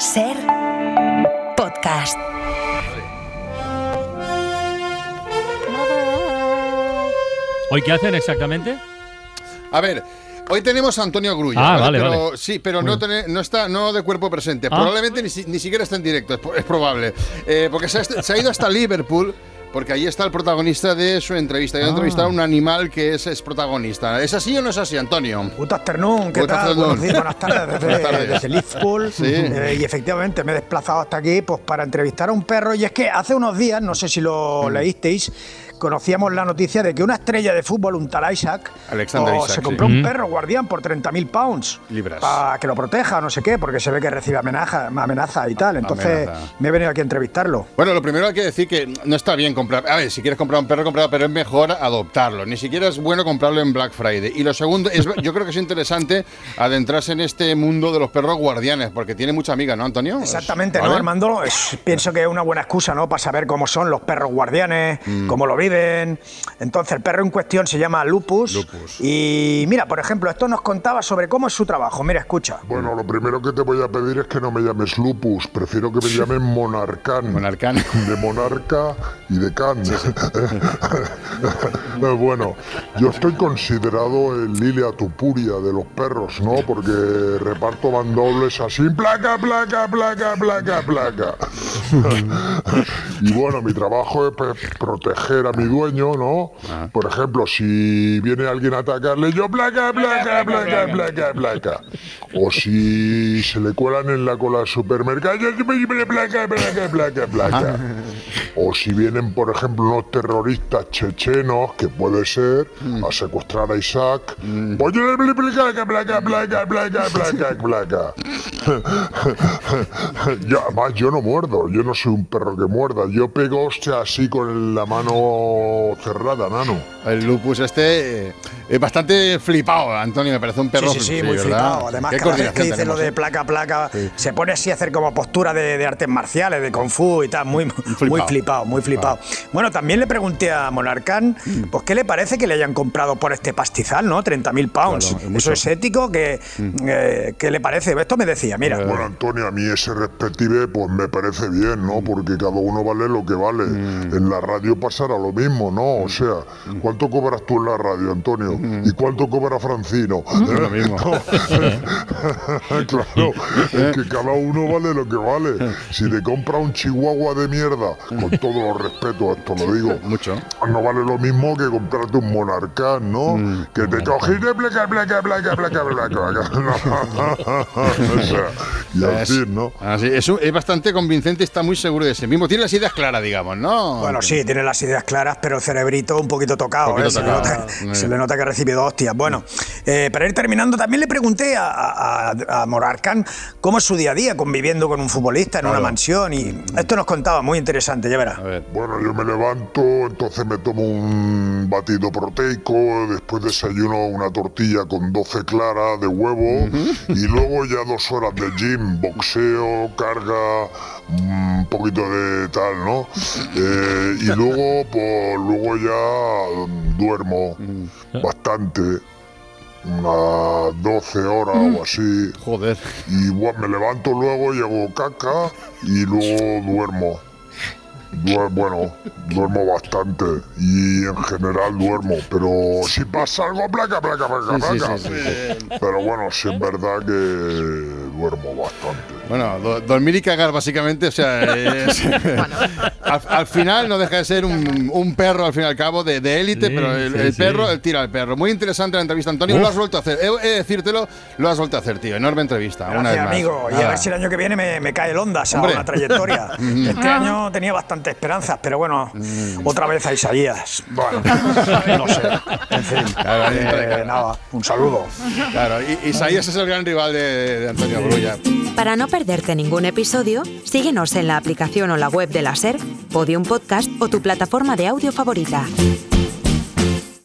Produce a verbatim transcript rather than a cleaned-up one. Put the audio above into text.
Ser Podcast. ¿Hoy qué hacen exactamente? A ver, hoy tenemos a Antonio Grulla. Ah, ¿vale? vale, pero, vale. Sí, pero no, tener, no está no de cuerpo presente. Ah. Probablemente ni, si- ni siquiera está en directo, es, es probable. Eh, porque se ha, se ha ido hasta Liverpool. Porque ahí está el protagonista de su entrevista. Yo he Ah. entrevistado a un animal que es, es protagonista. ¿Es así o no es así, Antonio? Good afternoon, ¿qué Good tal? afternoon. Buenos días, buenas tardes desde, Buenas tardes. desde Liverpool. Sí. Eh, y efectivamente me he desplazado hasta aquí pues, para entrevistar a un perro. Y es que hace unos días, no sé si lo leísteis, conocíamos la noticia de que una estrella de fútbol, un tal Isaac, Alexander oh, Isaac, se sí. compró un Mm. perro guardián por treinta mil pounds. Libras. Para que lo proteja, no sé qué, porque se ve que recibe amenaza, amenaza y tal. Entonces Amenaza. me he venido aquí a entrevistarlo. Bueno, lo primero hay que decir que no está bien comprar. A ver, si quieres comprar un perro, comprarlo, pero es mejor adoptarlo. Ni siquiera es bueno comprarlo en Black Friday. Y lo segundo, es, yo creo que es interesante adentrarse en este mundo de los perros guardianes, porque tiene mucha amiga, ¿no, Antonio? Exactamente, ¿Vale? ¿no, Armando? Es- pienso que es una buena excusa, ¿no? Para saber cómo son los perros guardianes, Mm. cómo lo viven. Entonces, el perro en cuestión se llama Lupus. Lupus. Y mira, por ejemplo, esto nos contaba sobre cómo es su trabajo. Mira, escucha. Bueno, lo primero que te voy a pedir es que no me llames Lupus, prefiero que me llamen Monarcán. Monarcán. De monarca y de can. Bueno, yo estoy considerado el Lilia Tupuria de los perros, ¿no? Porque reparto mandobles así, placa, placa, placa, placa, placa. Y bueno, mi trabajo es pues, proteger a mi dueño, ¿no? Por ejemplo, si viene alguien a atacarle, yo placa, placa, placa, placa, placa. O si se le cuelan en la cola del supermercado, yo placa, placa, placa, placa. O si vienen, por ejemplo, unos terroristas chechenos, que puede ser, a secuestrar a Isaac, pues yo le placa, placa, placa, placa, placa, placa. Yo, además, yo no muerdo, yo no soy un perro que muerda, yo pego hostia así con la mano cerrada, nano. El Lupus este eh, es bastante flipado, Antonio, me parece un perro. Sí, sí, sí, muy ¿verdad? flipado. Además, Qué cada vez que coordinación dice lo tenemos, de ¿eh? placa, placa, Sí. se pone así a hacer como postura de, de artes marciales, de kung fu y tal. Muy, flipado. muy flipado, muy flipado. Bueno, también le pregunté a Monarcán, pues, ¿qué le parece que le hayan comprado por este pastizal, no? treinta mil pounds. Claro, es mucho. ¿Eso es ético? ¿Qué, eh, ¿Qué le parece? Esto me decía, mira. Bueno, Antonio, a mí ese respective pues me parece bien, ¿no? Porque cada uno vale lo que vale. En la radio pasará lo mismo, ¿no? O sea, ¿cuánto cobras tú en la radio, Antonio? ¿Y cuánto cobra Francino? Lo mismo. Claro, es que cada uno vale lo que vale. Si te compra un chihuahua de mierda, con todos los respetos, esto lo digo, Mucho. no vale lo mismo que comprarte un monarcán, ¿no? Que te cogiste placa, placa, placa, placa, placa, placa. O sea, y Es, así, ¿no? así, es, un- es bastante convincente, está muy seguro de sí mismo. Tiene las ideas claras, digamos, ¿no? Bueno, sí, tiene las ideas claras, pero el cerebrito un poquito tocado. Poquito ¿eh? Se, tocado. Le nota, Muy se bien. le nota que ha recibido hostias. Bueno, eh, para ir terminando, también le pregunté a, a, a Monarcán cómo es su día a día conviviendo con un futbolista en Claro. una mansión. Y esto nos contaba, muy interesante, ya verás. A ver. Bueno, yo me levanto, entonces me tomo un batido proteico, después desayuno una tortilla con doce claras de huevo y luego ya dos horas de gym, boxeo, carga, un poquito de tal, ¿no? Eh, y luego, pues luego ya mm, duermo bastante, unas doce horas o así. Joder. Y bueno, me levanto luego y hago caca y luego duermo. Duer- bueno, duermo bastante y en general duermo, pero si pasa algo, placa, placa, placa, Sí, sí, placa. sí, sí. Pero bueno, sí es verdad que duermo bastante. Bueno, do- dormir y cagar, básicamente, o sea, es- al, al final no deja de ser un, un perro, al fin y al cabo, de de élite, Sí, pero el, sí, el sí. perro, el tira al perro. Muy interesante la entrevista, Antonio, Uf. lo has vuelto a hacer. He, he de decírtelo, lo has vuelto a hacer, tío. Enorme entrevista, una vez Gracias, más. amigo. Y a Nada. ver si el año que viene me, me cae el Ondas a Hombre. una trayectoria. Este año tenía bastantes esperanzas, pero bueno, Mm. otra vez a Isaías. Bueno, no sé. En fin, Claro, eh, eh, nada, un saludo. Claro, y Isaías es el gran rival de, de Antonio Grulla. Para no perderte ningún episodio, síguenos en la aplicación o la web de la SER, Podium Podcast o tu plataforma de audio favorita.